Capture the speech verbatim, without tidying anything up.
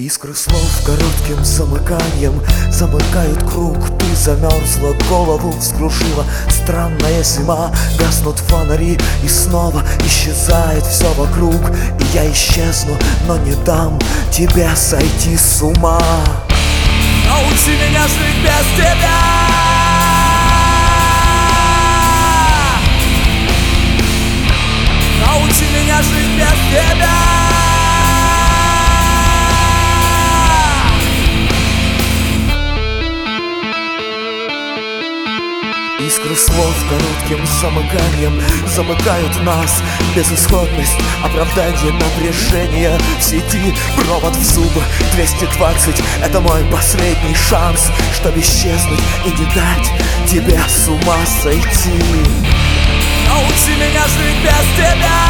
Искры слов коротким замыканием замыкают круг. Ты замерзла, голову вскружила странная зима. Гаснут фонари, и снова исчезает все вокруг. И я исчезну, но не дам тебе сойти с ума. Научи меня жить без тебя. Научи меня жить без тебя. Искры слов коротким замыканием замыкают нас. Безысходность, оправдание, напряжение в сети, провод в зубы. Двести двадцать — это мой последний шанс, чтобы исчезнуть и не дать тебе с ума сойти. Научи меня жить без тебя.